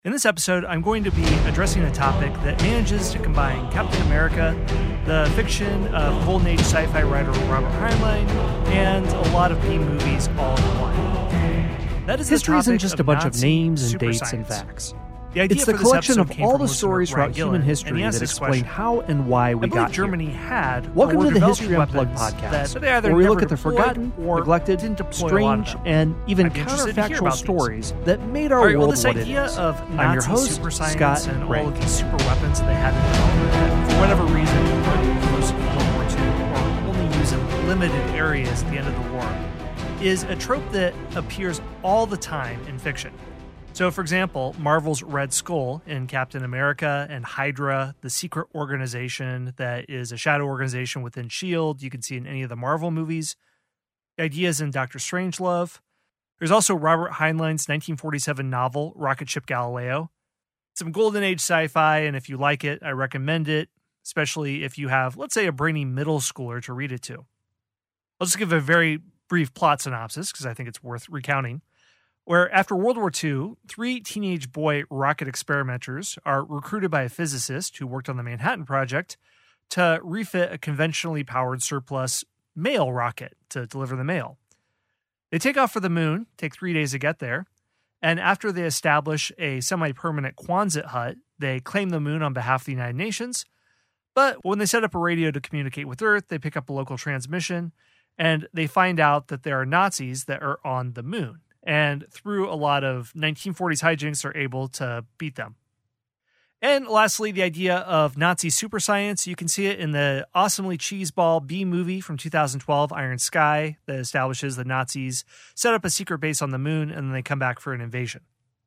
In this episode, I'm going to be addressing a topic that manages to combine Captain America, the fiction of Golden Age sci-fi writer Robert Heinlein, and a lot of B-movies all in one. That is History isn't just a bunch of names and super dates and science. facts. The idea It's the for this collection episode of came all from the listener stories Brian throughout human Gillen, and history he asked that this explain question. how and why we I believe got Germany here. had Welcome or to the developed History Unplugged weapons podcast, that they either where we never look at the deployed forgotten, or neglected, didn't deploy a lot of strange, them. and even I'd be interested to hear counterfactual about these. stories that made our All right, well, world this what it idea is. of I'm Nazi your host, super science Scott and Ray. all of these super weapons that they had in development that, for whatever reason, weren't used in World War II or only used in limited areas at the end of the war, is a trope that appears all the time in fiction. So, for example, Marvel's Red Skull in Captain America and Hydra, the secret organization that is a shadow organization within S.H.I.E.L.D. You can see in any of the Marvel movies. The idea is in Dr. Strangelove. There's also Robert Heinlein's 1947 novel, Rocket Ship Galileo. Some Golden Age sci-fi, and if you like it, I recommend it, especially if you have, let's say, a brainy middle schooler to read it to. I'll just give a very brief plot synopsis because I think it's worth recounting. Where after World War II, 3 teenage boy rocket experimenters are recruited by a physicist who worked on the Manhattan Project to refit a conventionally powered surplus mail rocket to deliver the mail. They take off for the moon, take 3 days to get there, and after they establish a semi-permanent Quonset hut, they claim the moon on behalf of the United Nations. But when they set up a radio to communicate with Earth, they pick up a local transmission, and they find out that there are Nazis that are on the moon. And through a lot of 1940s hijinks, are able to beat them. And lastly, the idea of Nazi super science. You can see it in the awesomely cheeseball B movie from 2012, Iron Sky, that establishes the Nazis set up a secret base on the moon and then they come back for an invasion.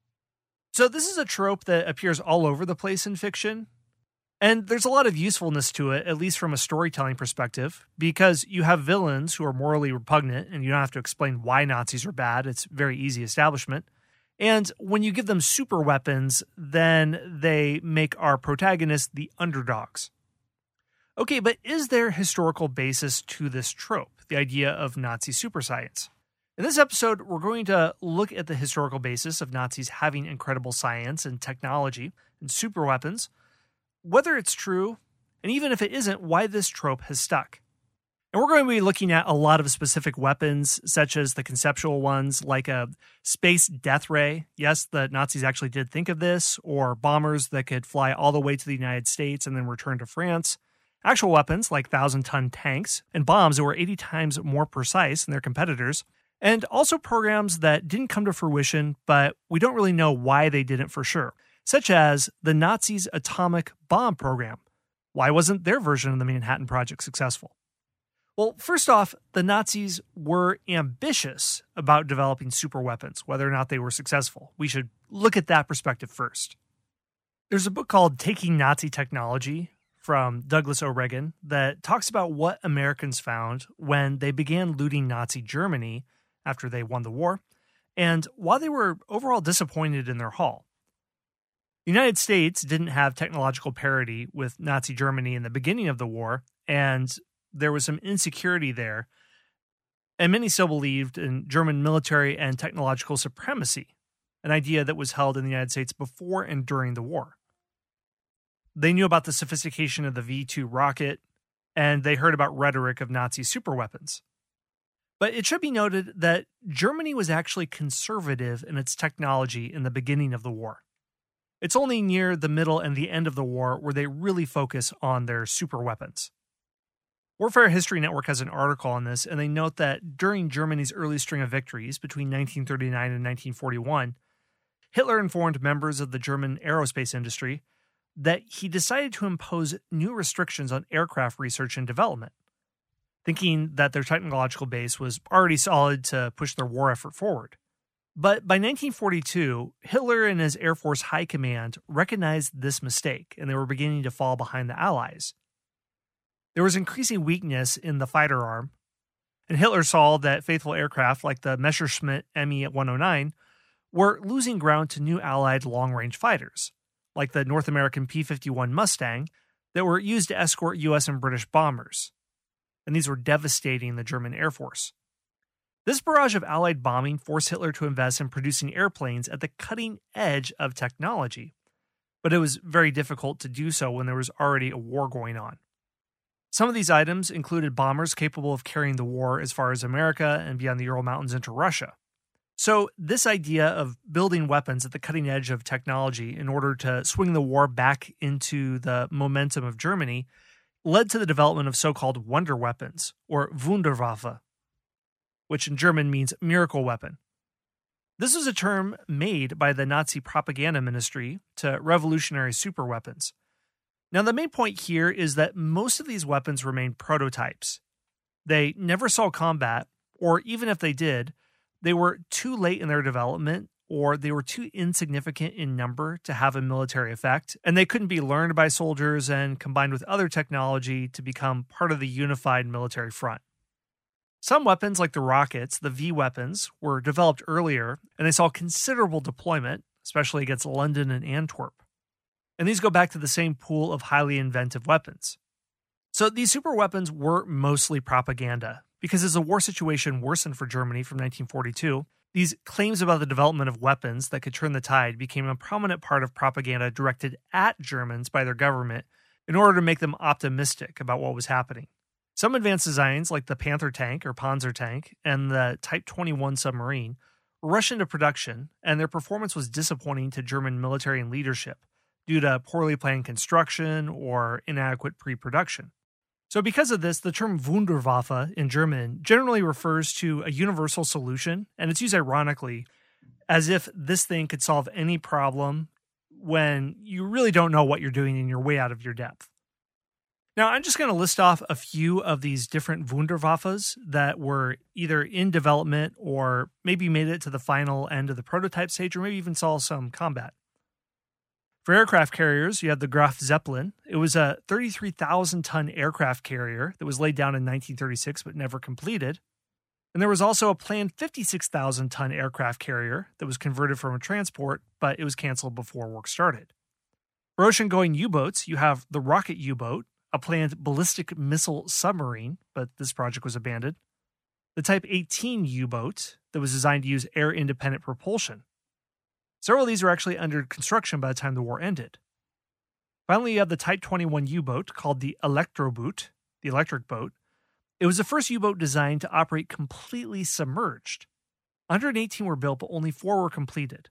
So this is a trope that appears all over the place in fiction. And there's a lot of usefulness to it, at least from a storytelling perspective, because you have villains who are morally repugnant and you don't have to explain why Nazis are bad. It's very easy establishment. And when you give them super weapons, then they make our protagonists the underdogs. Okay, but is there historical basis to this trope, the idea of Nazi super science? In this episode, we're going to look at the historical basis of Nazis having incredible science and technology and super weapons, whether it's true, and even if it isn't, why this trope has stuck. And we're going to be looking at a lot of specific weapons, such as the conceptual ones, like a space death ray. Yes, the Nazis actually did think of this, or bombers that could fly all the way to the United States and then return to France. Actual weapons, like 1,000-ton tanks, and bombs that were 80 times more precise than their competitors. And also programs that didn't come to fruition, but we don't really know why they didn't for sure, such as the Nazis' atomic bomb program. Why wasn't their version of the Manhattan Project successful? Well, first off, the Nazis were ambitious about developing super weapons, whether or not they were successful. We should look at that perspective first. There's a book called Taking Nazi Technology from Douglas O'Regan that talks about what Americans found when they began looting Nazi Germany after they won the war, and why they were overall disappointed in their haul. The United States didn't have technological parity with Nazi Germany in the beginning of the war, and there was some insecurity there. And many still believed in German military and technological supremacy, an idea that was held in the United States before and during the war. They knew about the sophistication of the V-2 rocket, and they heard about rhetoric of Nazi superweapons. But it should be noted that Germany was actually conservative in its technology in the beginning of the war. It's only near the middle and the end of the war where they really focus on their super weapons. Warfare History Network has an article on this, and they note that during Germany's early string of victories between 1939 and 1941, Hitler informed members of the German aerospace industry that he decided to impose new restrictions on aircraft research and development, thinking that their technological base was already solid to push their war effort forward. But by 1942, Hitler and his Air Force High Command recognized this mistake, and they were beginning to fall behind the Allies. There was increasing weakness in the fighter arm, and Hitler saw that faithful aircraft like the Messerschmitt Me-109 were losing ground to new Allied long-range fighters, like the North American P-51 Mustang, that were used to escort U.S. and British bombers. And these were devastating the German Air Force. This barrage of Allied bombing forced Hitler to invest in producing airplanes at the cutting edge of technology, but it was very difficult to do so when there was already a war going on. Some of these items included bombers capable of carrying the war as far as America and beyond the Ural Mountains into Russia. So this idea of building weapons at the cutting edge of technology in order to swing the war back into the momentum of Germany led to the development of so-called wonder weapons, or Wunderwaffe, which in German means miracle weapon. This was a term made by the Nazi propaganda ministry to revolutionary superweapons. Now, the main point here is that most of these weapons remained prototypes. They never saw combat, or even if they did, they were too late in their development, or they were too insignificant in number to have a military effect, and they couldn't be learned by soldiers and combined with other technology to become part of the unified military front. Some weapons, like the rockets, the V weapons, were developed earlier, and they saw considerable deployment, especially against London and Antwerp. And these go back to the same pool of highly inventive weapons. So these super weapons were mostly propaganda, because as the war situation worsened for Germany from 1942, these claims about the development of weapons that could turn the tide became a prominent part of propaganda directed at Germans by their government in order to make them optimistic about what was happening. Some advanced designs, like the Panther tank or Panzer tank and the Type 21 submarine, were rushed into production, and their performance was disappointing to German military and leadership due to poorly planned construction or inadequate pre-production. So because of this, the term Wunderwaffe in German generally refers to a universal solution, and it's used ironically, as if this thing could solve any problem when you really don't know what you're doing and you're way out of your depth. Now, I'm just going to list off a few of these different Wunderwaffes that were either in development or maybe made it to the final end of the prototype stage or maybe even saw some combat. For aircraft carriers, you had the Graf Zeppelin. It was a 33,000-ton aircraft carrier that was laid down in 1936 but never completed. And there was also a planned 56,000-ton aircraft carrier that was converted from a transport, but it was canceled before work started. For ocean-going U-boats, you have the rocket U-boat, a planned ballistic missile submarine, but this project was abandoned. The Type 18 U-boat that was designed to use air-independent propulsion. Several of these were actually under construction by the time the war ended. Finally, you have the Type 21 U-boat called the Elektroboot, the electric boat. It was the first U-boat designed to operate completely submerged. 118 were built, but only 4 were completed.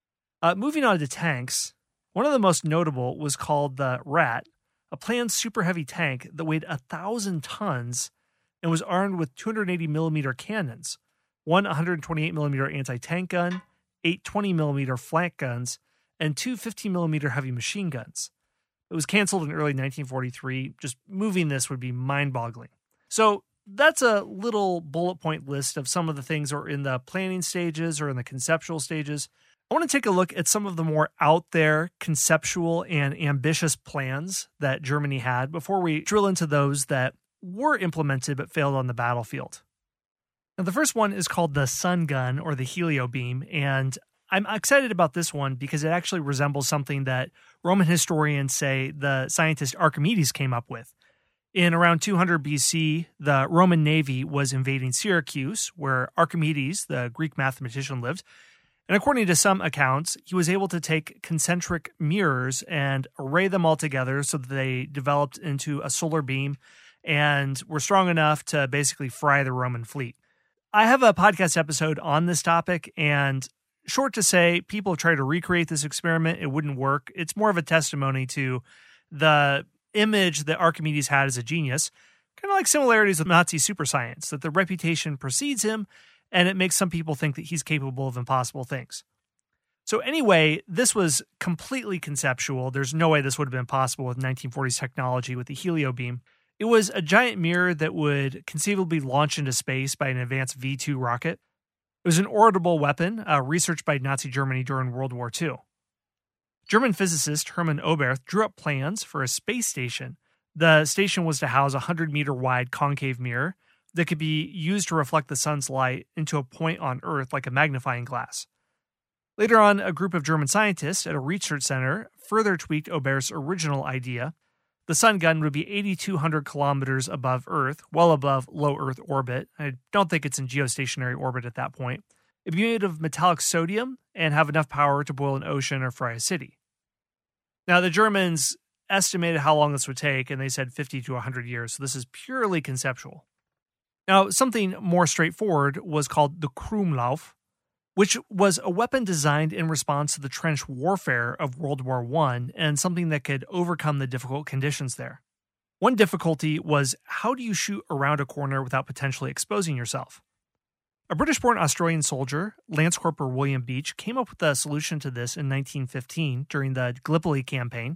Moving on to tanks, one of the most notable was called the Rat, a planned super heavy tank that weighed 1,000 tons and was armed with 280mm cannons, one 128mm anti-tank gun, 8 20mm flank guns, and 2 15mm heavy machine guns. It was canceled in early 1943. Just moving this would be mind-boggling. So that's a little bullet point list of some of the things that are in the planning stages or in the conceptual stages. I want to take a look at some of the more out there, conceptual, and ambitious plans that Germany had before we drill into those that were implemented but failed on the battlefield. Now, the first one is called the Sun Gun or the Helio Beam, and I'm excited about this one because it actually resembles something that Roman historians say the scientist Archimedes came up with. In around 200 BC, the Roman Navy was invading Syracuse, where Archimedes, the Greek mathematician, lived. And according to some accounts, he was able to take concentric mirrors and array them all together so that they developed into a solar beam and were strong enough to basically fry the Roman fleet. I have a podcast episode on this topic, and short to say, people have tried to recreate this experiment. It wouldn't work. It's more of a testimony to the image that Archimedes had as a genius, kind of like similarities with Nazi super science, that the reputation precedes him, and it makes some people think that he's capable of impossible things. So anyway, this was completely conceptual. There's no way this would have been possible with 1940s technology with the Helio Beam. It was a giant mirror that would conceivably launch into space by an advanced V-2 rocket. It was an orbitable weapon researched by Nazi Germany during World War II. German physicist Hermann Oberth drew up plans for a space station. The station was to house a 100-meter wide concave mirror that could be used to reflect the sun's light into a point on Earth like a magnifying glass. Later on, a group of German scientists at a research center further tweaked Oberth's original idea. The Sun gun would be 8,200 kilometers above Earth, well above low Earth orbit. I don't think it's in geostationary orbit at that point. It'd be made of metallic sodium and have enough power to boil an ocean or fry a city. Now, the Germans estimated how long this would take, and they said 50 to 100 years, so this is purely conceptual. Now, something more straightforward was called the Krummlauf, which was a weapon designed in response to the trench warfare of World War I and something that could overcome the difficult conditions there. One difficulty was, how do you shoot around a corner without potentially exposing yourself? A British-born Australian soldier, Lance Corporal William Beach, came up with a solution to this in 1915 during the Gallipoli campaign.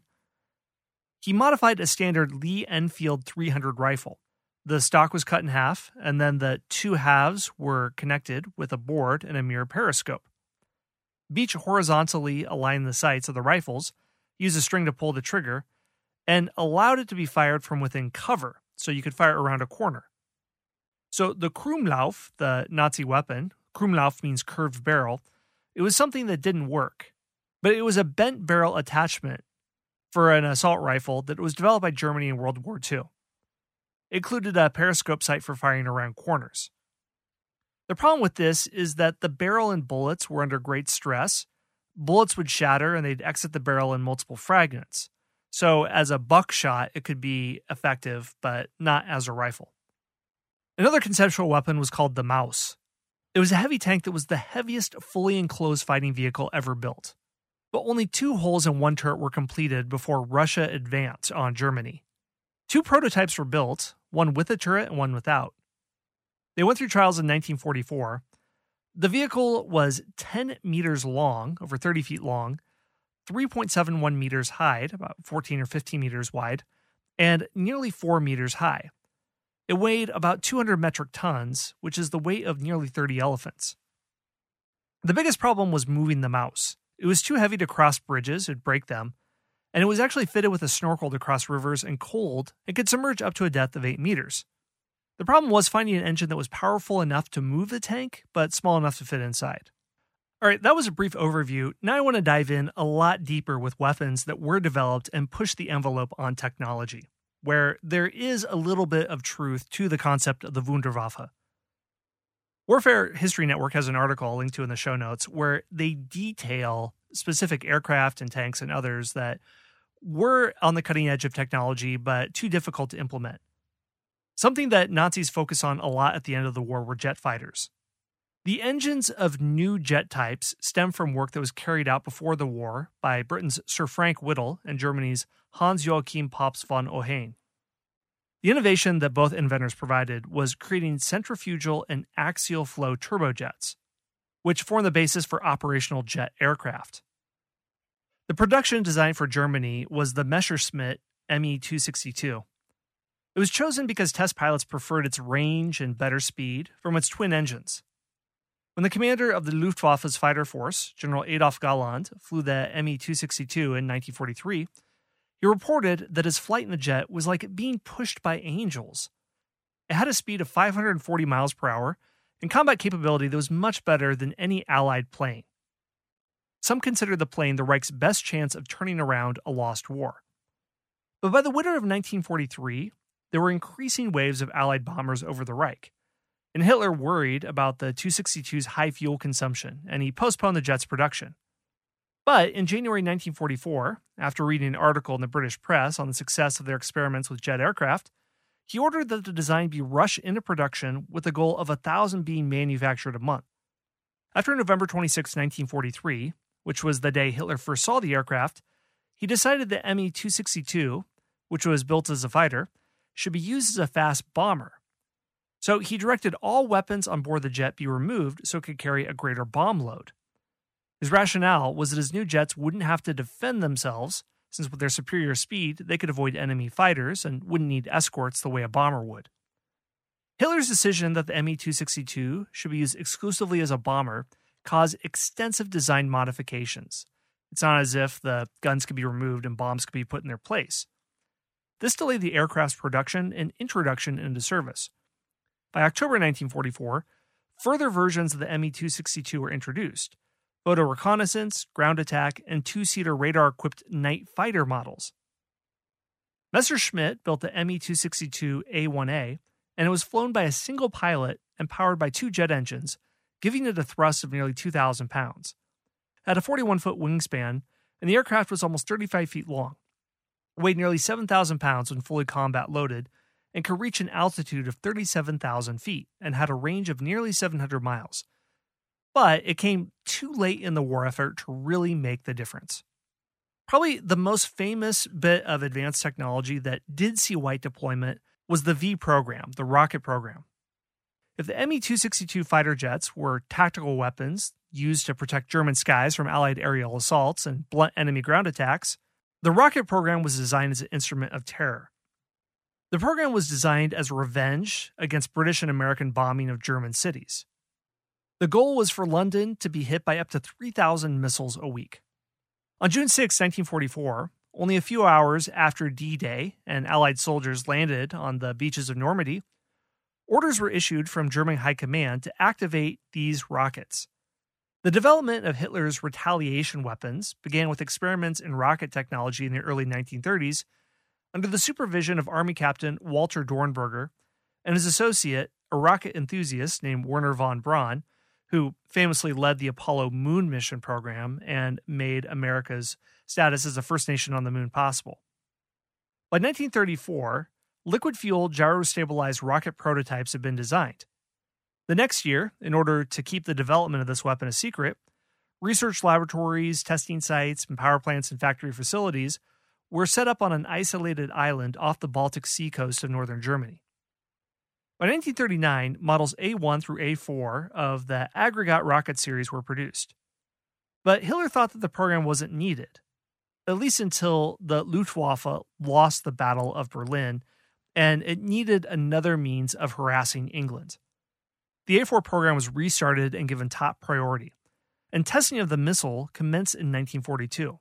He modified a standard Lee Enfield 300 rifle. The stock was cut in half, and then the two halves were connected with a board and a mirror periscope. Beach horizontally aligned the sights of the rifles, used a string to pull the trigger, and allowed it to be fired from within cover, so you could fire around a corner. So the Krummlauf, the Nazi weapon, Krummlauf means curved barrel, it was something that didn't work. But it was a bent barrel attachment for an assault rifle that was developed by Germany in World War II. It included a periscope sight for firing around corners. The problem with this is that the barrel and bullets were under great stress. Bullets would shatter and they'd exit the barrel in multiple fragments. So as a buckshot, it could be effective, but not as a rifle. Another conceptual weapon was called the Maus. It was a heavy tank that was the heaviest fully enclosed fighting vehicle ever built. But only 2 holes in one turret were completed before Russia advanced on Germany. 2 prototypes were built, one with a turret and one without. They went through trials in 1944. The vehicle was 10 meters long, over 30 feet long, 3.71 meters high, about 14 or 15 meters wide, and nearly 4 meters high. It weighed about 200 metric tons, which is the weight of nearly 30 elephants. The biggest problem was moving the Maus. It was too heavy to cross bridges, it'd break them, and it was actually fitted with a snorkel to cross rivers and cold and could submerge up to a depth of 8 meters. The problem was finding an engine that was powerful enough to move the tank, but small enough to fit inside. All right, that was a brief overview. Now I want to dive in a lot deeper with weapons that were developed and push the envelope on technology, where there is a little bit of truth to the concept of the Wunderwaffe. Warfare History Network has an article I'll link to in the show notes where they detail specific aircraft and tanks and others that were on the cutting edge of technology, but too difficult to implement. Something that Nazis focus on a lot at the end of the war were jet fighters. The engines of new jet types stem from work that was carried out before the war by Britain's Sir Frank Whittle and Germany's Hans-Joachim Pops von Ohain. The innovation that both inventors provided was creating centrifugal and axial flow turbojets, which form the basis for operational jet aircraft. The production design for Germany was the Messerschmitt Me-262. It was chosen because test pilots preferred its range and better speed from its twin engines. When the commander of the Luftwaffe's fighter force, General Adolf Galland, flew the Me-262 in 1943, he reported that his flight in the jet was like being pushed by angels. It had a speed of 540 miles per hour and combat capability that was much better than any Allied plane. Some consider the plane the Reich's best chance of turning around a lost war. But by the winter of 1943, there were increasing waves of Allied bombers over the Reich, and Hitler worried about the 262's high fuel consumption, and he postponed the jet's production. But in January 1944, after reading an article in the British press on the success of their experiments with jet aircraft, he ordered that the design be rushed into production with the goal of 1,000 being manufactured a month. After November 26, 1943, which was the day Hitler first saw the aircraft, he decided that Me-262, which was built as a fighter, should be used as a fast bomber. So he directed all weapons on board the jet be removed so it could carry a greater bomb load. His rationale was that his new jets wouldn't have to defend themselves, since with their superior speed, they could avoid enemy fighters and wouldn't need escorts the way a bomber would. Hitler's decision that the Me-262 should be used exclusively as a bomber caused extensive design modifications. It's not as if the guns could be removed and bombs could be put in their place. This delayed the aircraft's production and introduction into service. By October 1944, further versions of the Me-262 were introduced: photo reconnaissance, ground attack, and 2-seater radar-equipped night fighter models. Messerschmitt built the Me-262A1A, and it was flown by a single pilot and powered by 2 jet engines, giving it a thrust of nearly 2,000 pounds. It had a 41-foot wingspan, and the aircraft was almost 35 feet long. It weighed nearly 7,000 pounds when fully combat loaded, and could reach an altitude of 37,000 feet and had a range of nearly 700 miles. But it came too late in the war effort to really make the difference. Probably the most famous bit of advanced technology that did see white deployment was the V program, the rocket program. If the Me-262 fighter jets were tactical weapons used to protect German skies from Allied aerial assaults and blunt enemy ground attacks, the rocket program was designed as an instrument of terror. The program was designed as revenge against British and American bombing of German cities. The goal was for London to be hit by up to 3,000 missiles a week. On June 6, 1944, only a few hours after D-Day and Allied soldiers landed on the beaches of Normandy, orders were issued from German High Command to activate these rockets. The development of Hitler's retaliation weapons began with experiments in rocket technology in the early 1930s under the supervision of Army Captain Walter Dornberger and his associate, a rocket enthusiast named Wernher von Braun, who famously led the Apollo moon mission program and made America's status as the first nation on the moon possible. By 1934, liquid-fueled gyrostabilized rocket prototypes had been designed. The next year, in order to keep the development of this weapon a secret, research laboratories, testing sites, and power plants and factory facilities were set up on an isolated island off the Baltic Sea coast of northern Germany. By 1939, models A1 through A4 of the Aggregat rocket series were produced. But Hitler thought that the program wasn't needed, at least until the Luftwaffe lost the Battle of Berlin, and it needed another means of harassing England. The A4 program was restarted and given top priority, and testing of the missile commenced in 1942.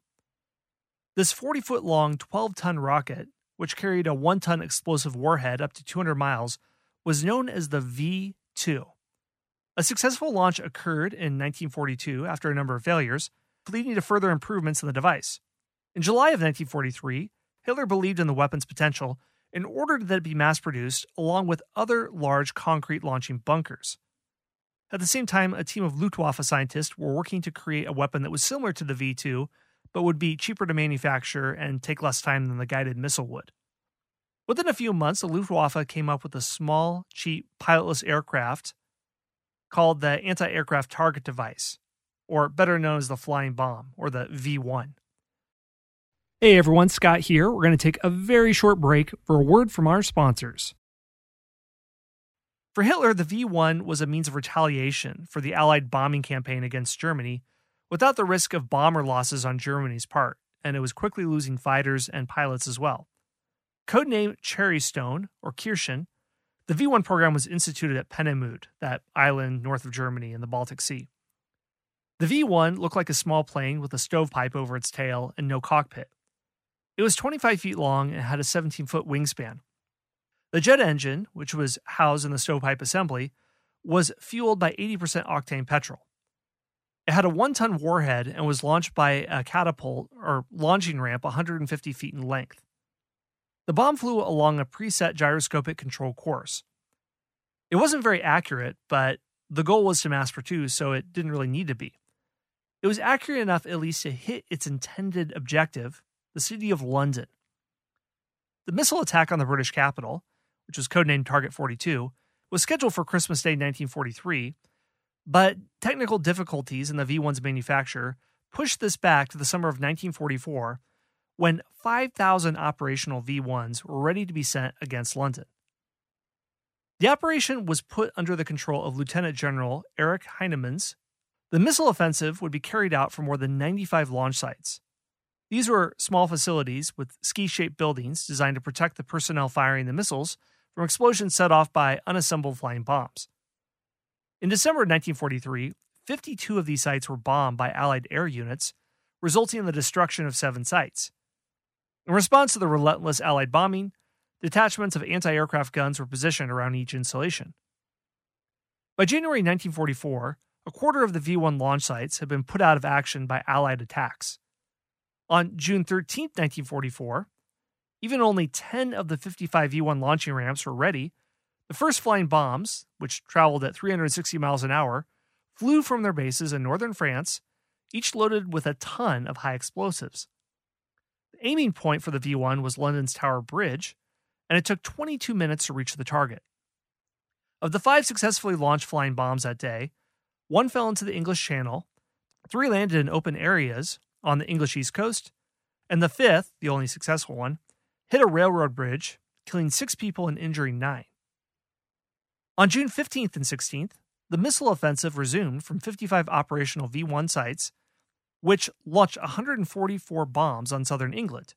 This 40-foot-long, 12-ton rocket, which carried a 1-ton explosive warhead up to 200 miles, was known as the V-2. A successful launch occurred in 1942 after a number of failures, leading to further improvements in the device. In July of 1943, Hitler believed in the weapon's potential and ordered that it be mass-produced along with other large concrete-launching bunkers. At the same time, a team of Luftwaffe scientists were working to create a weapon that was similar to the V-2, but would be cheaper to manufacture and take less time than the guided missile would. Within a few months, the Luftwaffe came up with a small, cheap, pilotless aircraft called the Anti-Aircraft Target Device, or better known as the Flying Bomb, or the V-1. Hey everyone, Scott here. We're going to take a very short break for a word from our sponsors. For Hitler, the V-1 was a means of retaliation for the Allied bombing campaign against Germany without the risk of bomber losses on Germany's part, and it was quickly losing fighters and pilots as well. Codenamed Cherrystone, or Kirschen, the V-1 program was instituted at Peenemünde, that island north of Germany in the Baltic Sea. The V-1 looked like a small plane with a stovepipe over its tail and no cockpit. It was 25 feet long and had a 17-foot wingspan. The jet engine, which was housed in the stovepipe assembly, was fueled by 80% octane petrol. It had a 1-ton warhead and was launched by a catapult, or launching ramp, 150 feet in length. The bomb flew along a preset gyroscopic control course. It wasn't very accurate, but the goal was to mass produce, so it didn't really need to be. It was accurate enough at least to hit its intended objective, the city of London. The missile attack on the British capital, which was codenamed Target 42, was scheduled for Christmas Day 1943, but technical difficulties in the V-1's manufacture pushed this back to the summer of 1944, when 5,000 operational V-1s were ready to be sent against London. The operation was put under the control of Lieutenant General Erich Heinemans. The missile offensive would be carried out from more than 95 launch sites. These were small facilities with ski-shaped buildings designed to protect the personnel firing the missiles from explosions set off by unassembled flying bombs. In December 1943, 52 of these sites were bombed by Allied air units, resulting in the destruction of 7 sites. In response to the relentless Allied bombing, detachments of anti-aircraft guns were positioned around each installation. By January 1944, a quarter of the V-1 launch sites had been put out of action by Allied attacks. On June 13, 1944, Even only 10 of the 55 V-1 launching ramps were ready. The first flying bombs, which traveled at 360 miles an hour, flew from their bases in northern France, each loaded with a ton of high explosives. The aiming point for the V-1 was London's Tower Bridge, and it took 22 minutes to reach the target. Of the 5 successfully launched flying bombs that day, 1 fell into the English Channel, 3 landed in open areas on the English East Coast, and the 5th, the only successful one, hit a railroad bridge, killing 6 people and injuring 9. On June 15th and 16th, the missile offensive resumed from 55 operational V-1 sites, which launched 144 bombs on southern England.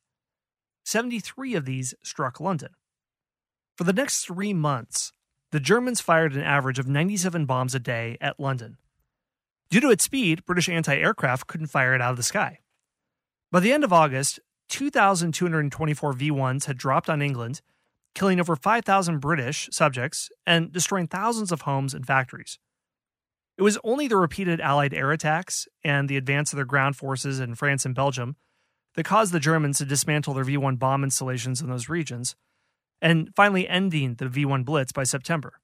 73 of these struck London. For the next 3 months, the Germans fired an average of 97 bombs a day at London. Due to its speed, British anti-aircraft couldn't fire it out of the sky. By the end of August, 2,224 V-1s had dropped on England, killing over 5,000 British subjects and destroying thousands of homes and factories. It was only the repeated Allied air attacks and the advance of their ground forces in France and Belgium that caused the Germans to dismantle their V-1 bomb installations in those regions, and finally ending the V-1 Blitz by September.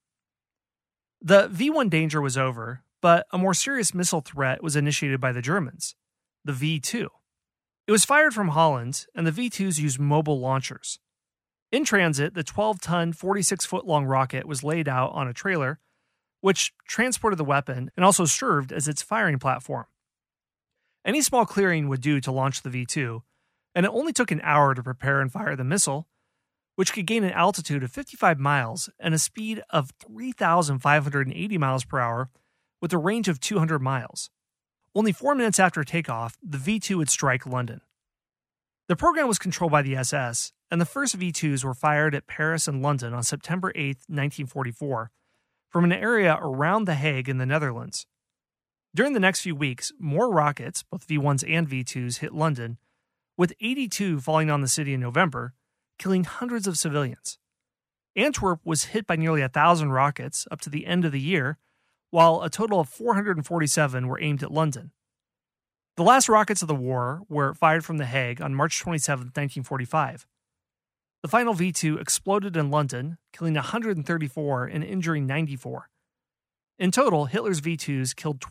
The V-1 danger was over, but a more serious missile threat was initiated by the Germans, the V-2. It was fired from Holland, and the V-2s used mobile launchers. In transit, the 12-ton, 46-foot-long rocket was laid out on a trailer, which transported the weapon and also served as its firing platform. Any small clearing would do to launch the V-2, and it only took an hour to prepare and fire the missile, which could gain an altitude of 55 miles and a speed of 3,580 miles per hour with a range of 200 miles. Only 4 minutes after takeoff, the V-2 would strike London. The program was controlled by the SS, and the first V-2s were fired at Paris and London on September 8, 1944, from an area around The Hague in the Netherlands. During the next few weeks, more rockets, both V-1s and V-2s, hit London, with 82 falling on the city in November, killing hundreds of civilians. Antwerp was hit by nearly 1,000 rockets up to the end of the year, while a total of 447 were aimed at London. The last rockets of the war were fired from The Hague on March 27, 1945. The final V-2 exploded in London, killing 134 and injuring 94. In total, Hitler's V-2s killed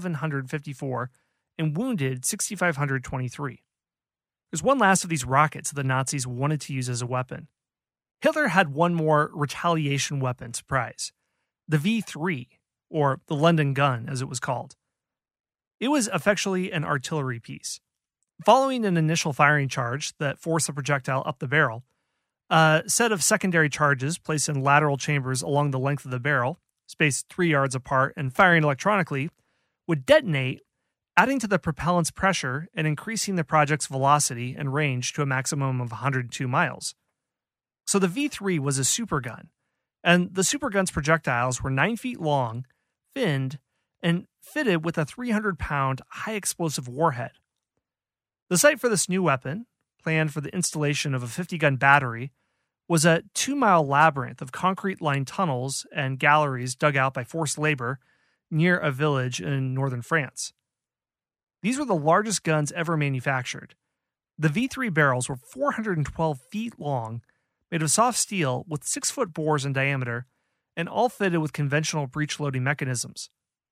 2,754 and wounded 6,523. There's one last of these rockets that the Nazis wanted to use as a weapon. Hitler had one more retaliation weapon to prize, the V-3, or the London gun as it was called. It was effectually an artillery piece. Following an initial firing charge that forced the projectile up the barrel, a set of secondary charges placed in lateral chambers along the length of the barrel, spaced 3 yards apart and firing electronically, would detonate, adding to the propellant's pressure and increasing the project's velocity and range to a maximum of 102 miles. So the V-3 was a supergun, and the supergun's projectiles were 9 feet long, finned, and fitted with a 300-pound high-explosive warhead. The site for this new weapon, planned for the installation of a 50-gun battery, was a 2-mile labyrinth of concrete-lined tunnels and galleries dug out by forced labor near a village in northern France. These were the largest guns ever manufactured. The V-3 barrels were 412 feet long, made of soft steel with 6-foot bores in diameter, and all fitted with conventional breech-loading mechanisms.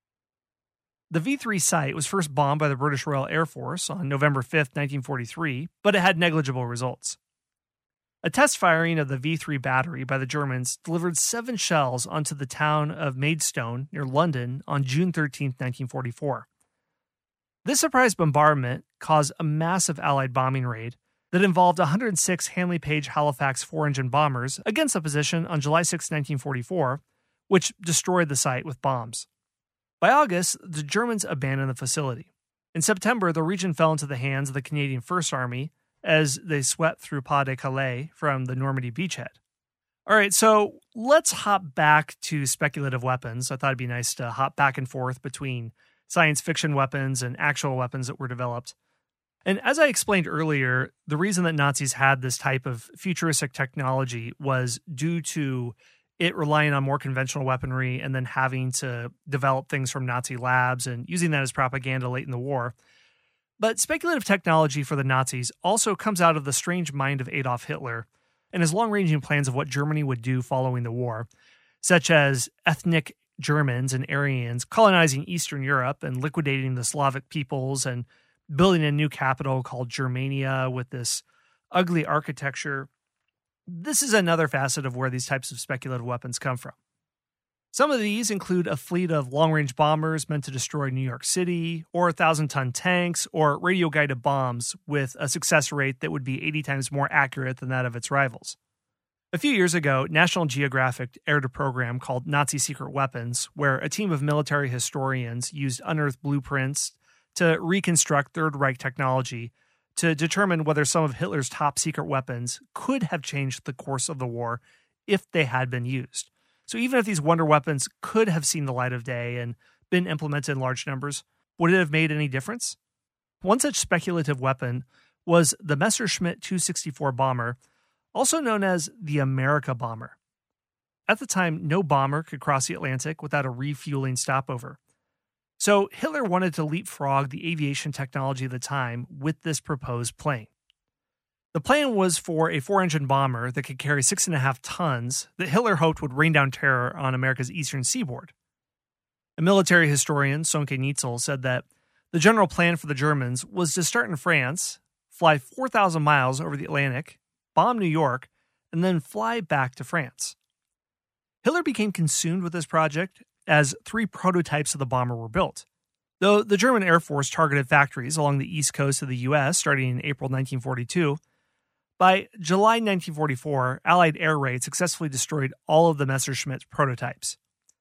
The V-3 site was first bombed by the British Royal Air Force on November 5, 1943, but it had negligible results. A test firing of the V-3 battery by the Germans delivered 7 shells onto the town of Maidstone near London on June 13, 1944. This surprise bombardment caused a massive Allied bombing raid that involved 106 Handley Page Halifax 4-engine bombers against the position on July 6, 1944, which destroyed the site with bombs. By August, the Germans abandoned the facility. In September, the region fell into the hands of the Canadian First Army as they swept through Pas-de-Calais from the Normandy beachhead. All right, so let's hop back to speculative weapons. I thought it'd be nice to hop back and forth between science fiction weapons and actual weapons that were developed. And as I explained earlier, the reason that Nazis had this type of futuristic technology was due to it relying on more conventional weaponry and then having to develop things from Nazi labs and using that as propaganda late in the war. But speculative technology for the Nazis also comes out of the strange mind of Adolf Hitler and his long-ranging plans of what Germany would do following the war, such as ethnic Germans and Aryans colonizing Eastern Europe and liquidating the Slavic peoples and building a new capital called Germania with this ugly architecture. This is another facet of where these types of speculative weapons come from. Some of these include a fleet of long-range bombers meant to destroy New York City, or 1,000-ton tanks, or radio-guided bombs with a success rate that would be 80 times more accurate than that of its rivals. A few years ago, National Geographic aired a program called Nazi Secret Weapons, where a team of military historians used unearthed blueprints to reconstruct Third Reich technology to determine whether some of Hitler's top secret weapons could have changed the course of the war if they had been used. So even if these wonder weapons could have seen the light of day and been implemented in large numbers, would it have made any difference? One such speculative weapon was the Messerschmitt 264 bomber, also known as the America bomber. At the time, no bomber could cross the Atlantic without a refueling stopover. So Hitler wanted to leapfrog the aviation technology of the time with this proposed plane. The plan was for a 4-engine bomber that could carry 6.5 tons that Hitler hoped would rain down terror on America's eastern seaboard. A military historian, Sönke Neitzel, said that the general plan for the Germans was to start in France, fly 4,000 miles over the Atlantic, bomb New York, and then fly back to France. Hitler became consumed with this project as 3 prototypes of the bomber were built. Though the German Air Force targeted factories along the east coast of the U.S. starting in April 1942, by July 1944, Allied air raids successfully destroyed all of the Messerschmitt prototypes.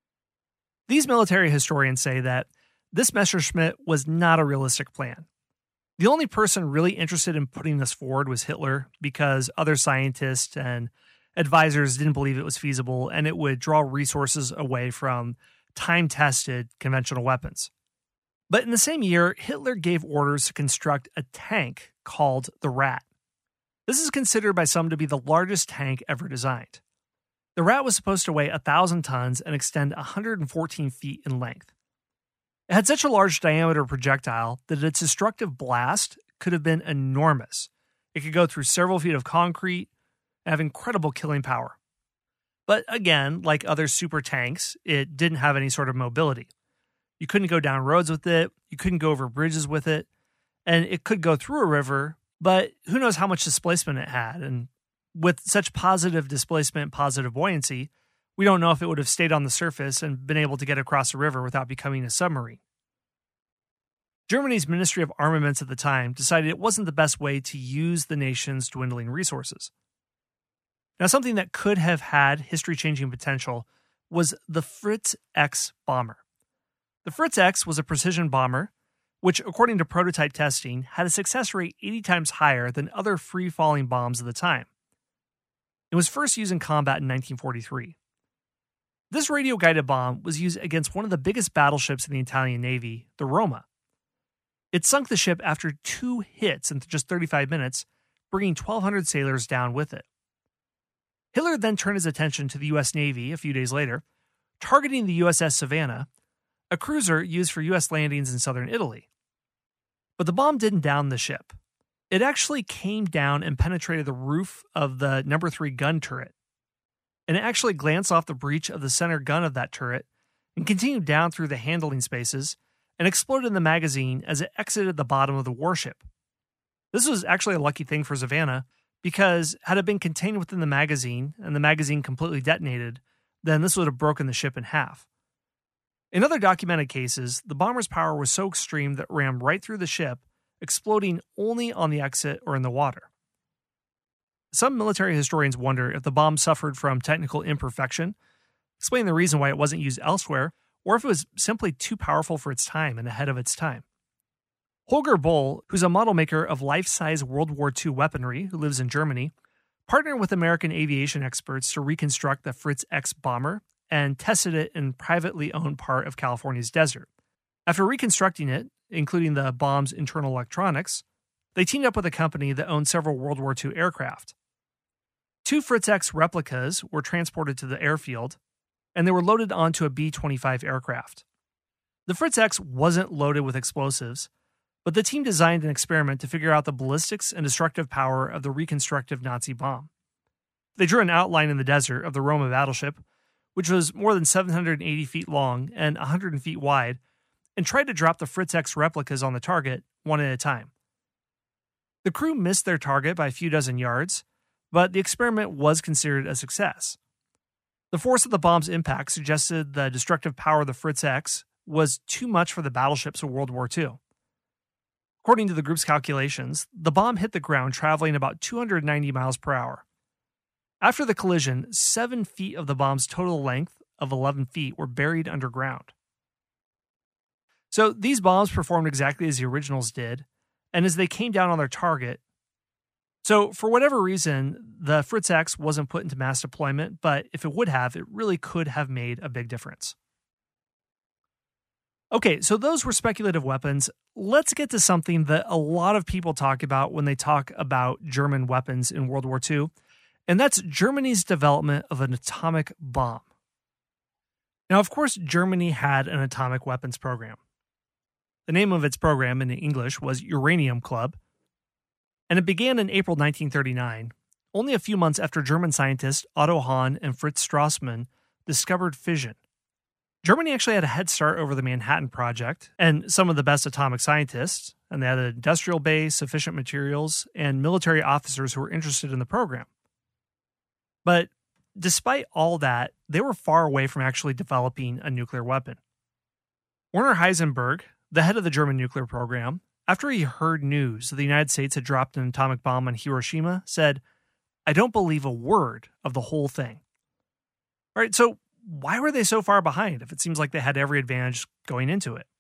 These military historians say that this Messerschmitt was not a realistic plan. The only person really interested in putting this forward was Hitler, because other scientists and advisors didn't believe it was feasible and it would draw resources away from time-tested conventional weapons. But in the same year, Hitler gave orders to construct a tank called the Rat. This is considered by some to be the largest tank ever designed. The Rat was supposed to weigh 1,000 tons and extend 114 feet in length. It had such a large diameter projectile that its destructive blast could have been enormous. It could go through several feet of concrete and have incredible killing power. But again, like other super tanks, it didn't have any sort of mobility. You couldn't go down roads with it, you couldn't go over bridges with it, and it could go through a river, but who knows how much displacement it had. And with such positive displacement, positive buoyancy, we don't know if it would have stayed on the surface and been able to get across the river without becoming a submarine. Germany's Ministry of Armaments at the time decided it wasn't the best way to use the nation's dwindling resources. Now, something that could have had history-changing potential was the Fritz X bomber. The Fritz X was a precision bomber, which, according to prototype testing, had a success rate 80 times higher than other free-falling bombs of the time. It was first used in combat in 1943. This radio-guided bomb was used against one of the biggest battleships in the Italian Navy, the Roma. It sunk the ship after 2 hits in just 35 minutes, bringing 1,200 sailors down with it. Hitler then turned his attention to the U.S. Navy a few days later, targeting the USS Savannah, a cruiser used for U.S. landings in southern Italy. But the bomb didn't down the ship. It actually came down and penetrated the roof of the No. 3 gun turret. And it actually glanced off the breech of the center gun of that turret and continued down through the handling spaces and exploded in the magazine as it exited the bottom of the warship. This was actually a lucky thing for Savannah, because had it been contained within the magazine and the magazine completely detonated, then this would have broken the ship in half. In other documented cases, the bomber's power was so extreme that it rammed right through the ship, exploding only on the exit or in the water. Some military historians wonder if the bomb suffered from technical imperfection, explaining the reason why it wasn't used elsewhere, or if it was simply too powerful for its time and ahead of its time. Holger Boll, who's a model maker of life-size World War II weaponry who lives in Germany, partnered with American aviation experts to reconstruct the Fritz X bomber and tested it in privately owned part of California's desert. After reconstructing it, including the bomb's internal electronics, they teamed up with a company that owned several World War II aircraft. 2 Fritz X replicas were transported to the airfield, and they were loaded onto a B-25 aircraft. The Fritz X wasn't loaded with explosives, But the team designed an experiment to figure out the ballistics and destructive power of the reconstructive Nazi bomb. They drew an outline in the desert of the Roma battleship, which was more than 780 feet long and 100 feet wide, and tried to drop the Fritz X replicas on the target one at a time. The crew missed their target by a few dozen yards, but the experiment was considered a success. The force of the bomb's impact suggested the destructive power of the Fritz X was too much for the battleships of World War II. According to the group's calculations, the bomb hit the ground traveling about 290 miles per hour. After the collision, 7 feet of the bomb's total length of 11 feet were buried underground. So these bombs performed exactly as the originals did, and as they came down on their target. So for whatever reason, the Fritz X wasn't put into mass deployment, but if it would have, it really could have made a big difference. Okay, so those were speculative weapons. Let's get to something that a lot of people talk about when they talk about German weapons in World War II, and that's Germany's development of an atomic bomb. Now, of course, Germany had an atomic weapons program. The name of its program in English was Uranium Club, and it began in April 1939, only a few months after German scientists Otto Hahn and Fritz Strassmann discovered fission. Germany actually had a head start over the Manhattan Project and some of the best atomic scientists, and they had an industrial base, sufficient materials, and military officers who were interested in the program. But despite all that, they were far away from actually developing a nuclear weapon. Werner Heisenberg, the head of the German nuclear program, after he heard news that the United States had dropped an atomic bomb on Hiroshima, said, "I don't believe a word of the whole thing." All right, so why were they so far behind if it seems like they had every advantage going into it?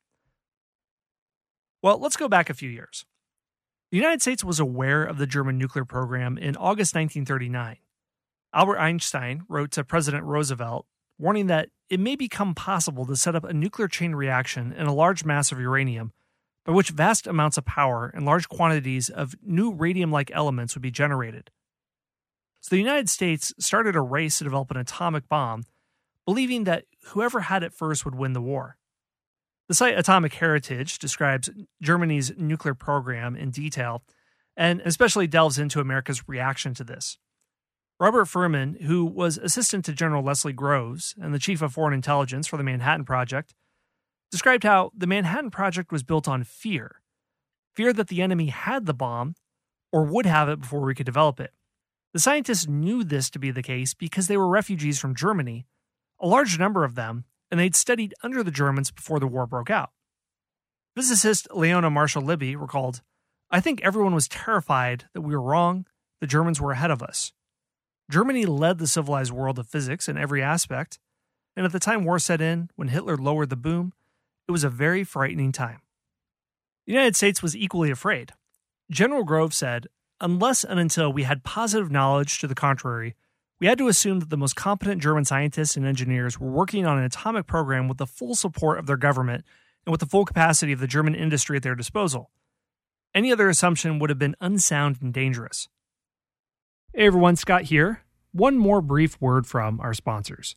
Well, let's go back a few years. The United States was aware of the German nuclear program in August 1939. Albert Einstein wrote to President Roosevelt, warning that it may become possible to set up a nuclear chain reaction in a large mass of uranium, by which vast amounts of power and large quantities of new radium-like elements would be generated. So the United States started a race to develop an atomic bomb, believing that whoever had it first would win the war. The site Atomic Heritage describes Germany's nuclear program in detail, and especially delves into America's reaction to this. Robert Furman, who was assistant to General Leslie Groves and the chief of foreign intelligence for the Manhattan Project, described how the Manhattan Project was built on fear that the enemy had the bomb or would have it before we could develop it. The scientists knew this to be the case because they were refugees from Germany, a large number of them, and they'd studied under the Germans before the war broke out. Physicist Leona Marshall-Libby recalled, "I think everyone was terrified that we were wrong, the Germans were ahead of us. Germany led the civilized world of physics in every aspect, and at the time war set in, when Hitler lowered the boom, it was a very frightening time." The United States was equally afraid. General Grove said, "Unless and until we had positive knowledge to the contrary, we had to assume that the most competent German scientists and engineers were working on an atomic program with the full support of their government and with the full capacity of the German industry at their disposal. Any other assumption would have been unsound and dangerous." Hey everyone, Scott here. One more brief word from our sponsors.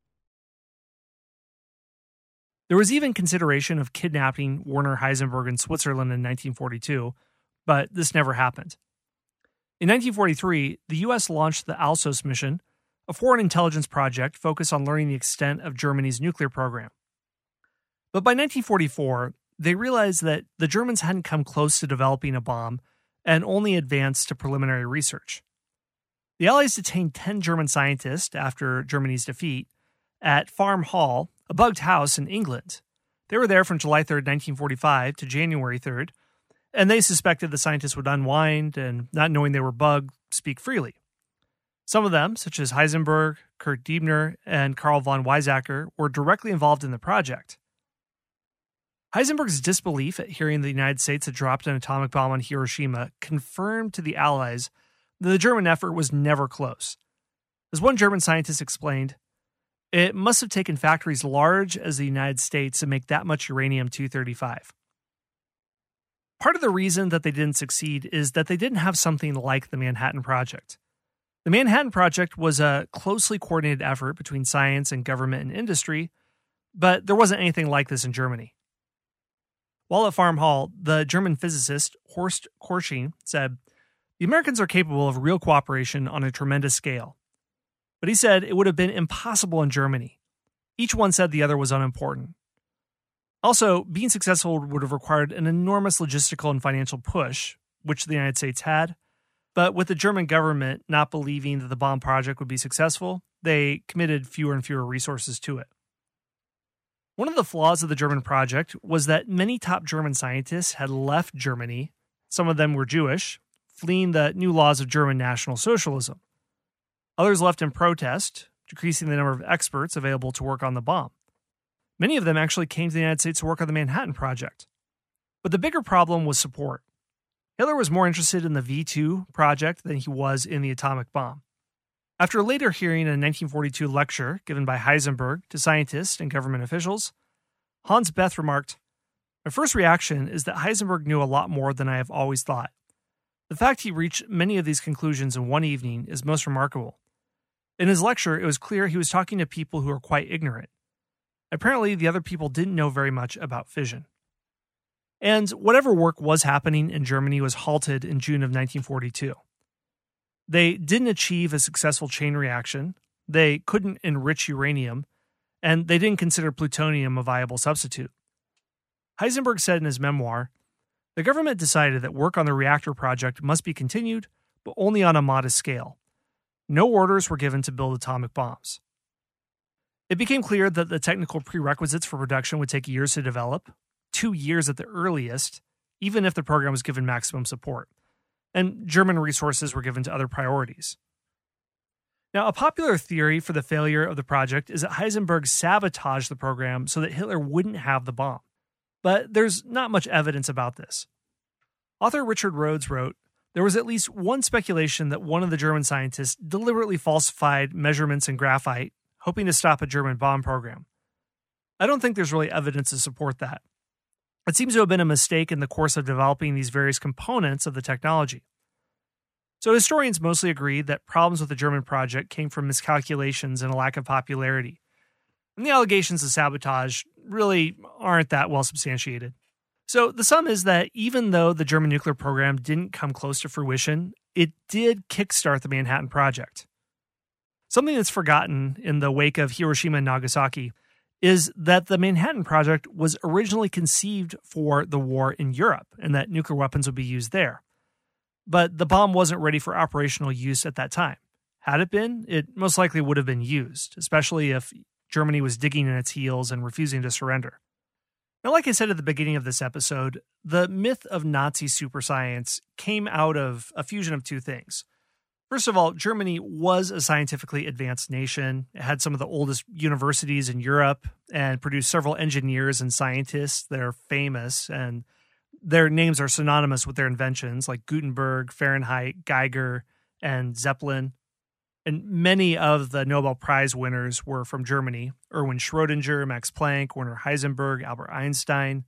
There was even consideration of kidnapping Werner Heisenberg in Switzerland in 1942, but this never happened. In 1943, the U.S. launched the Alsos mission, a foreign intelligence project focused on learning the extent of Germany's nuclear program. But by 1944, they realized that the Germans hadn't come close to developing a bomb and only advanced to preliminary research. The Allies detained 10 German scientists after Germany's defeat at Farm Hall, a bugged house in England. They were there from July 3rd, 1945 to January 3rd, and they suspected the scientists would unwind and, not knowing they were bugged, speak freely. Some of them, such as Heisenberg, Kurt Diebner, and Karl von Weizsäcker, were directly involved in the project. Heisenberg's disbelief at hearing the United States had dropped an atomic bomb on Hiroshima confirmed to the Allies that the German effort was never close. As one German scientist explained, "It must have taken factories large as the United States to make that much uranium-235. Part of the reason that they didn't succeed is that they didn't have something like the Manhattan Project. The Manhattan Project was a closely coordinated effort between science and government and industry, but there wasn't anything like this in Germany. While at Farm Hall, the German physicist Horst Korsching said, "The Americans are capable of real cooperation on a tremendous scale." But he said it would have been impossible in Germany. Each one said the other was unimportant. Also, being successful would have required an enormous logistical and financial push, which the United States had. But with the German government not believing that the bomb project would be successful, they committed fewer and fewer resources to it. One of the flaws of the German project was that many top German scientists had left Germany. Some of them were Jewish, fleeing the new laws of German National Socialism. Others left in protest, decreasing the number of experts available to work on the bomb. Many of them actually came to the United States to work on the Manhattan Project. But the bigger problem was support. Hitler was more interested in the V2 project than he was in the atomic bomb. After later hearing a 1942 lecture given by Heisenberg to scientists and government officials, Hans Bethe remarked, "My first reaction is that Heisenberg knew a lot more than I have always thought. The fact he reached many of these conclusions in one evening is most remarkable. In his lecture, it was clear he was talking to people who were quite ignorant. Apparently, the other people didn't know very much about fission." And whatever work was happening in Germany was halted in June of 1942. They didn't achieve a successful chain reaction, they couldn't enrich uranium, and they didn't consider plutonium a viable substitute. Heisenberg said in his memoir, "The government decided that work on the reactor project must be continued, but only on a modest scale. No orders were given to build atomic bombs." It became clear that the technical prerequisites for production would take years to develop, 2 years at the earliest, even if the program was given maximum support, and German resources were given to other priorities. Now, a popular theory for the failure of the project is that Heisenberg sabotaged the program so that Hitler wouldn't have the bomb. But there's not much evidence about this. Author Richard Rhodes wrote, "There was at least one speculation that one of the German scientists deliberately falsified measurements in graphite, hoping to stop a German bomb program. I don't think there's really evidence to support that. It seems to have been a mistake in the course of developing these various components of the technology." So historians mostly agree that problems with the German project came from miscalculations and a lack of popularity. And the allegations of sabotage really aren't that well substantiated. So the sum is that even though the German nuclear program didn't come close to fruition, it did kickstart the Manhattan Project. Something that's forgotten in the wake of Hiroshima and Nagasaki is that the Manhattan Project was originally conceived for the war in Europe and that nuclear weapons would be used there. But the bomb wasn't ready for operational use at that time. Had it been, it most likely would have been used, especially if Germany was digging in its heels and refusing to surrender. Now, like I said at the beginning of this episode, the myth of Nazi superscience came out of a fusion of two things. First of all, Germany was a scientifically advanced nation. It had some of the oldest universities in Europe and produced several engineers and scientists that are famous, and their names are synonymous with their inventions like Gutenberg, Fahrenheit, Geiger, and Zeppelin. And many of the Nobel Prize winners were from Germany: Erwin Schrödinger, Max Planck, Werner Heisenberg, Albert Einstein.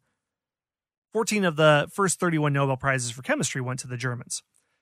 14 of the first 31 Nobel Prizes for chemistry went to the Germans.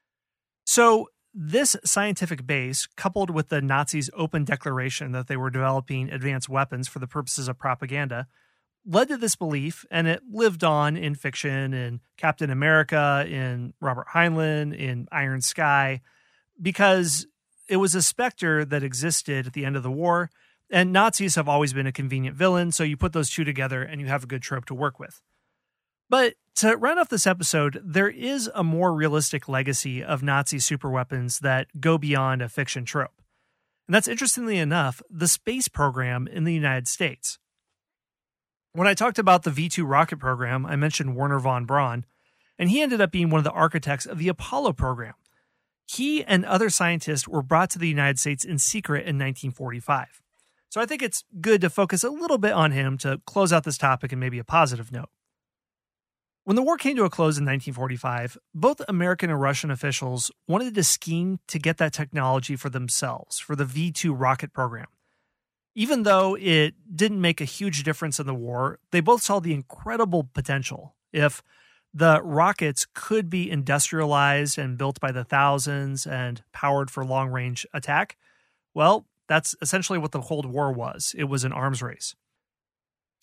So this scientific base, coupled with the Nazis' open declaration that they were developing advanced weapons for the purposes of propaganda, led to this belief, and it lived on in fiction, in Captain America, in Robert Heinlein, in Iron Sky, because it was a specter that existed at the end of the war, and Nazis have always been a convenient villain, so you put those two together and you have a good trope to work with. But to round off this episode, there is a more realistic legacy of Nazi superweapons that go beyond a fiction trope. And that's, interestingly enough, the space program in the United States. When I talked about the V2 rocket program, I mentioned Wernher von Braun, and he ended up being one of the architects of the Apollo program. He and other scientists were brought to the United States in secret in 1945. So I think it's good to focus a little bit on him to close out this topic in maybe a positive note. When the war came to a close in 1945, both American and Russian officials wanted to scheme to get that technology for themselves, for the V2 rocket program. Even though it didn't make a huge difference in the war, they both saw the incredible potential. If the rockets could be industrialized and built by the thousands and powered for long-range attack, well, that's essentially what the Cold War was. It was an arms race.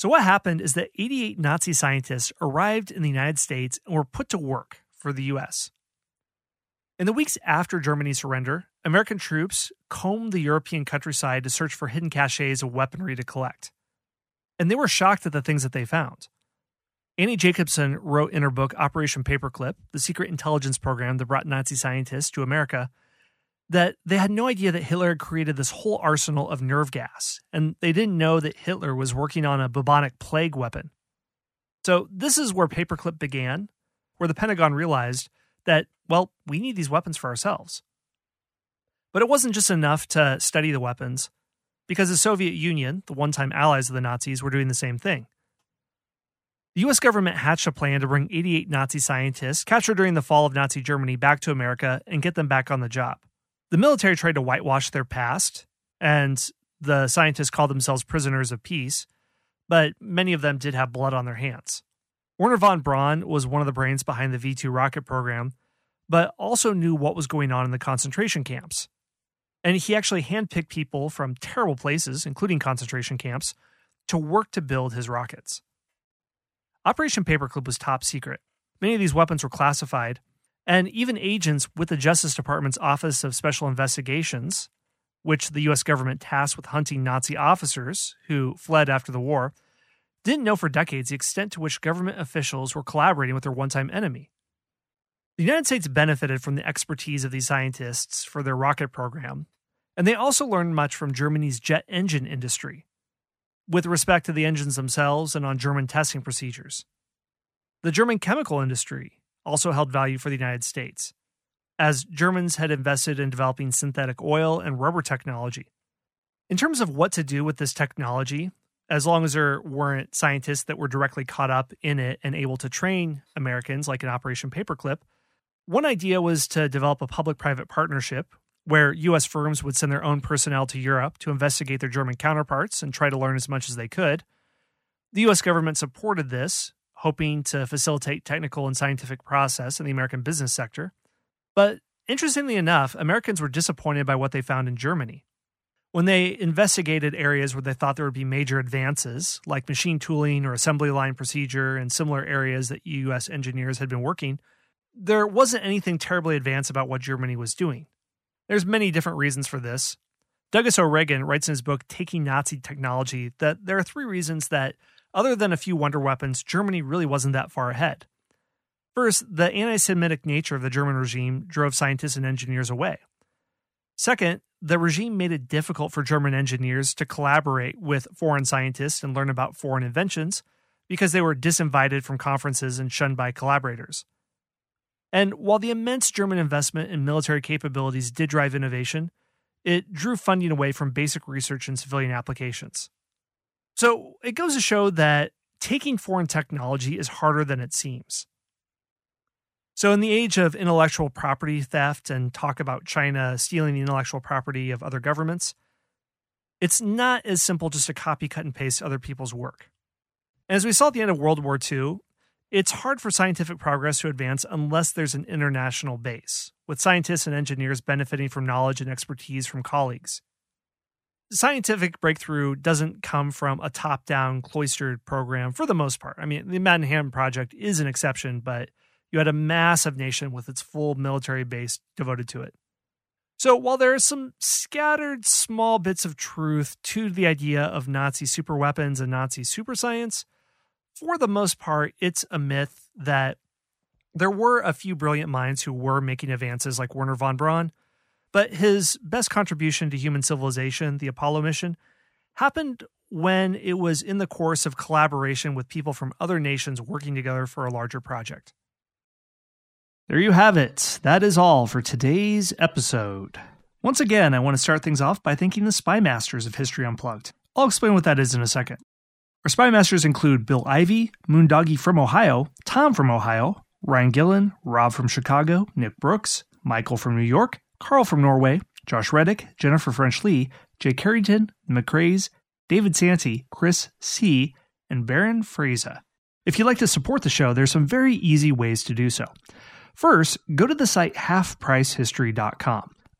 So what happened is that 88 Nazi scientists arrived in the United States and were put to work for the U.S. In the weeks after Germany's surrender, American troops combed the European countryside to search for hidden caches of weaponry to collect. And they were shocked at the things that they found. Annie Jacobsen wrote in her book Operation Paperclip, the secret intelligence program that brought Nazi scientists to America, that they had no idea that Hitler had created this whole arsenal of nerve gas, and they didn't know that Hitler was working on a bubonic plague weapon. So this is where Paperclip began, where the Pentagon realized that, well, we need these weapons for ourselves. But it wasn't just enough to study the weapons, because the Soviet Union, the one-time allies of the Nazis, were doing the same thing. The U.S. government hatched a plan to bring 88 Nazi scientists captured during the fall of Nazi Germany back to America and get them back on the job. The military tried to whitewash their past, and the scientists called themselves prisoners of peace, but many of them did have blood on their hands. Wernher von Braun was one of the brains behind the V-2 rocket program, but also knew what was going on in the concentration camps. And he actually handpicked people from terrible places, including concentration camps, to work to build his rockets. Operation Paperclip was top secret. Many of these weapons were classified, and even agents with the Justice Department's Office of Special Investigations, which the U.S. government tasked with hunting Nazi officers who fled after the war, didn't know for decades the extent to which government officials were collaborating with their one-time enemy. The United States benefited from the expertise of these scientists for their rocket program, and they also learned much from Germany's jet engine industry, with respect to the engines themselves and on German testing procedures. The German chemical industry also held value for the United States, as Germans had invested in developing synthetic oil and rubber technology. In terms of what to do with this technology, as long as there weren't scientists that were directly caught up in it and able to train Americans, like in Operation Paperclip, one idea was to develop a public-private partnership where U.S. firms would send their own personnel to Europe to investigate their German counterparts and try to learn as much as they could. The U.S. government supported this, hoping to facilitate technical and scientific process in the American business sector. But interestingly enough, Americans were disappointed by what they found in Germany. When they investigated areas where they thought there would be major advances, like machine tooling or assembly line procedure and similar areas that U.S. engineers had been working, there wasn't anything terribly advanced about what Germany was doing. There's many different reasons for this. Douglas O'Regan writes in his book Taking Nazi Technology that there are 3 reasons that, other than a few wonder weapons, Germany really wasn't that far ahead. First, the anti-Semitic nature of the German regime drove scientists and engineers away. Second, the regime made it difficult for German engineers to collaborate with foreign scientists and learn about foreign inventions because they were disinvited from conferences and shunned by collaborators. And while the immense German investment in military capabilities did drive innovation, it drew funding away from basic research and civilian applications. So it goes to show that taking foreign technology is harder than it seems. So in the age of intellectual property theft and talk about China stealing the intellectual property of other governments, it's not as simple just to copy, cut, and paste other people's work. And as we saw at the end of World War II, it's hard for scientific progress to advance unless there's an international base, with scientists and engineers benefiting from knowledge and expertise from colleagues. Scientific breakthrough doesn't come from a top-down, cloistered program for the most part. I mean, the Manhattan Project is an exception, but you had a massive nation with its full military base devoted to it. So while there are some scattered small bits of truth to the idea of Nazi superweapons and Nazi superscience, for the most part, it's a myth that there were a few brilliant minds who were making advances like Wernher von Braun, but his best contribution to human civilization, the Apollo mission, happened when it was in the course of collaboration with people from other nations working together for a larger project. There you have it. That is all for today's episode. Once again, I want to start things off by thanking the Spy Masters of History Unplugged. I'll explain what that is in a second. Our Spy Masters include Bill Ivey, Moondoggy from Ohio, Tom from Ohio, Ryan Gillen, Rob from Chicago, Nick Brooks, Michael from New York, Carl from Norway, Josh Reddick, Jennifer French Lee, Jay Carrington, the McCraes, David Santi, Chris C., and Baron Fraser. If you'd like to support the show, there's some very easy ways to do so. First, go to the site halfpricehistory.com.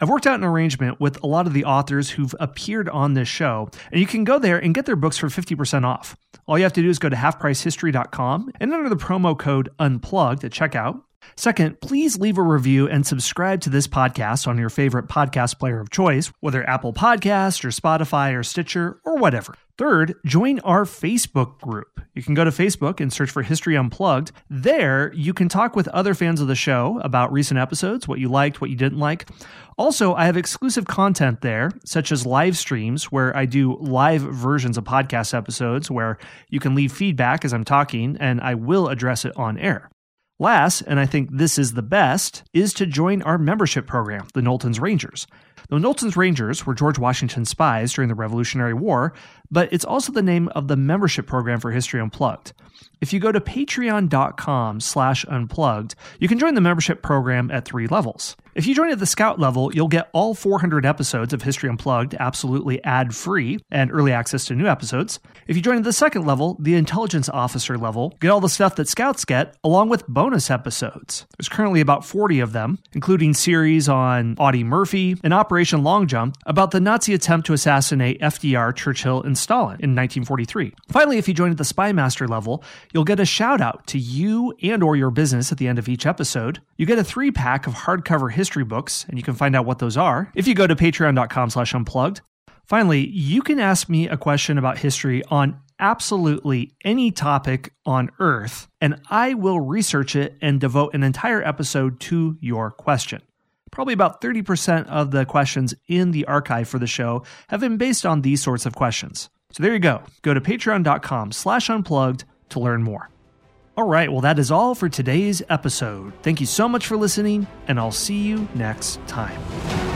I've worked out an arrangement with a lot of the authors who've appeared on this show, and you can go there and get their books for 50% off. All you have to do is go to halfpricehistory.com and enter the promo code UNPLUGGED at checkout. Second, please leave a review and subscribe to this podcast on your favorite podcast player of choice, whether Apple Podcasts or Spotify or Stitcher or whatever. Third, join our Facebook group. You can go to Facebook and search for History Unplugged. There, you can talk with other fans of the show about recent episodes, what you liked, what you didn't like. Also, I have exclusive content there, such as live streams where I do live versions of podcast episodes where you can leave feedback as I'm talking, and I will address it on air. Last, and I think this is the best, is to join our membership program, the Knowlton's Rangers. The Knowlton's Rangers were George Washington's spies during the Revolutionary War, but it's also the name of the membership program for History Unplugged. If you go to patreon.com/unplugged, you can join the membership program at 3 levels. If you join at the Scout level, you'll get all 400 episodes of History Unplugged absolutely ad-free and early access to new episodes. If you join at the 2nd level, the Intelligence Officer level, get all the stuff that Scouts get, along with bonus episodes. There's currently about 40 of them, including series on Audie Murphy and Operation Long Jump about the Nazi attempt to assassinate FDR, Churchill, and Stalin in 1943. Finally, if you join at the Spy Master level, you'll get a shout-out to you and or your business at the end of each episode. You get a 3-pack of hardcover history books, and you can find out what those are if you go to patreon.com/unplugged. Finally, you can ask me a question about history on absolutely any topic on Earth, and I will research it and devote an entire episode to your question. Probably about 30% of the questions in the archive for the show have been based on these sorts of questions. So there you go. Go to patreon.com/unplugged to learn more. All right, well, that is all for today's episode. Thank you so much for listening, and I'll see you next time.